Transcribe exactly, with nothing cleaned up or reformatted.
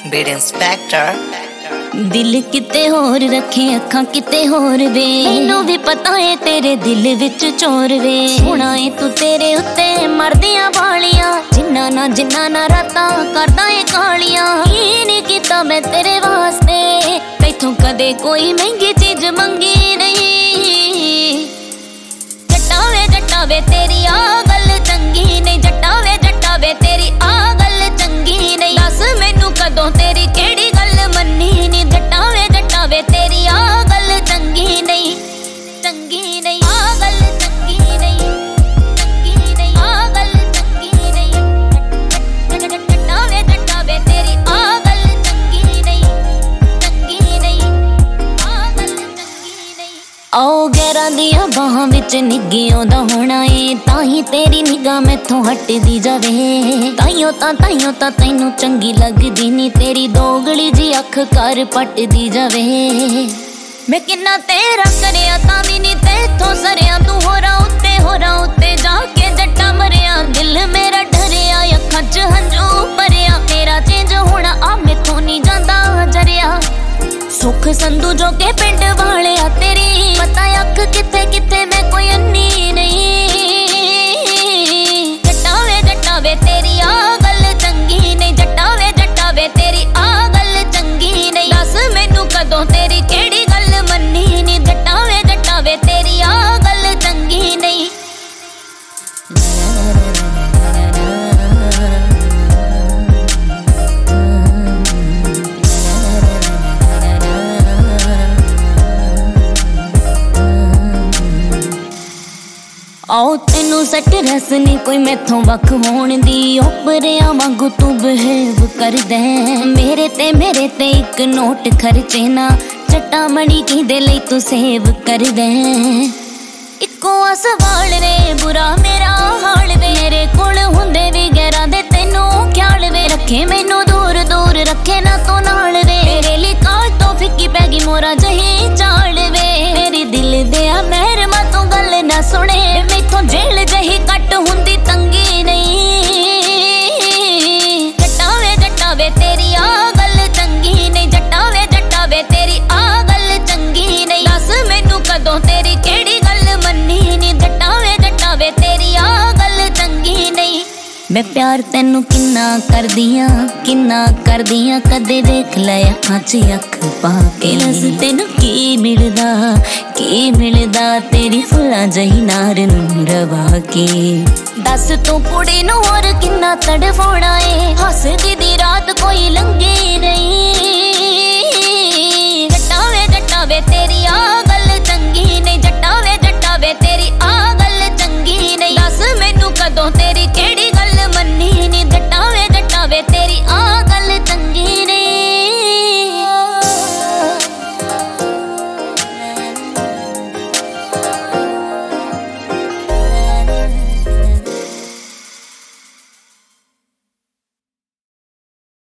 Beat inspector. दिल किते होर रखे अखां किते होर वे, मैनू भी पता है तेरे दिल विच चोर वे। सोना है तू तेरे उत्ते मरदियां वालियां, जिन्ना ना जिन्ना ना रातां करदा है कालियां। की नहीं कीता मैं तेरे वास्ते, तैथों कदे कोई महंगी चीज मंगी नहीं। जट्टा वे जट्टा वे तेरी आ गल चंगी नहीं, जट्टा वे जट्टा वे तेरी आ गल चंगी नहीं। दस मैनू कदों तेरी केड़ी गल मन्नी नी, जट्टा वे जट्टा वे तेरी आ गल चंगी नहीं, चंगी नहीं। आ गल चंगी नहीं, चंगी नहीं। आ गल चंगी नहीं, जट्टा वे जट्टा वे तेरी आ गल चंगी नहीं, चंगी नहीं। आ गल चंगी नहीं। आओ गैरां दियां बाहां विच निग्गी आउंदा होना ए, ताही तेरी निगाह मैथों हटदी जावे। ताइयों तां ताइयों तां तैनू चंगी लगदी नी, तेरी दोगली जी अख कर पटदी जावे। मैं किन्ना तेरा करिया तां वी नी तेथों सरिया, तू होरा उत्ते होरा उत्ते जाके जट्टा मरिया। दिल मेरा डरिया अखां च हंझू भरिया, तेरा चेंज होना आ मैथों नी जांदा जरिया। सुख संधू जो के पिंड वाले आ तेरी, पता अख किथे किथे मैं कोई अन्नी नहीं। जट्टा वे जट्टा वे तेरी आ गल चंगी नहीं, जट्टा वे जट्टा वे तेरी आ गल चंगी नहीं। दस मैनू कदों तेरी केड़ी गल मन्नी नी, जट्टा वे जट्टा वे तेरी आ गल चंगी नहीं। आओ तेनू सट रस नी कोई मैथों वख होण दी, ओपरिया वांगू तू बिहेव कर दे। मेरे ते मेरे ते एक नोट खर्चे ना, चट्टा मणी किहदे लई तू सेव कर दे। इक्को सवाल रे बुरा मेरा हाल वे, मेरे कोल हुंदे वी गैरां दे तैनू ख्याल वे। रखे मैनू दूर दूर रखे ना तू नाल वे, तेरे लिए काल तो फिक्की पै गई मोरा जही चाल वे। मेरी दिल दिया मेहरमा तू गल ना सुने, मैथों जेल जही कट हुंदी तंगी नहीं। जट्टा वे जट्टा वे तेरी आ गल चंगी नहीं, जट्टा वे जट्टा वे तेरी आ गल चंगी नहीं। दस मैनू कदों तेरी केड़ी गल मन्नी नी, जट्टा वे जट्टा वे तेरी आ गल चंगी नहीं। मैं प्यार तेनू किन्ना करदियां किन्ना करदियां, कदे देख लै अखां च अख पा के। दस तेनू की मिलदा की मिलदा, तेरी फुल्लां जही नार नूं रवा के। दस तू कुड़ी नूं होर किन्ना तड़फाउणा ए, हसदी दी रात कोई लंघी नहीं।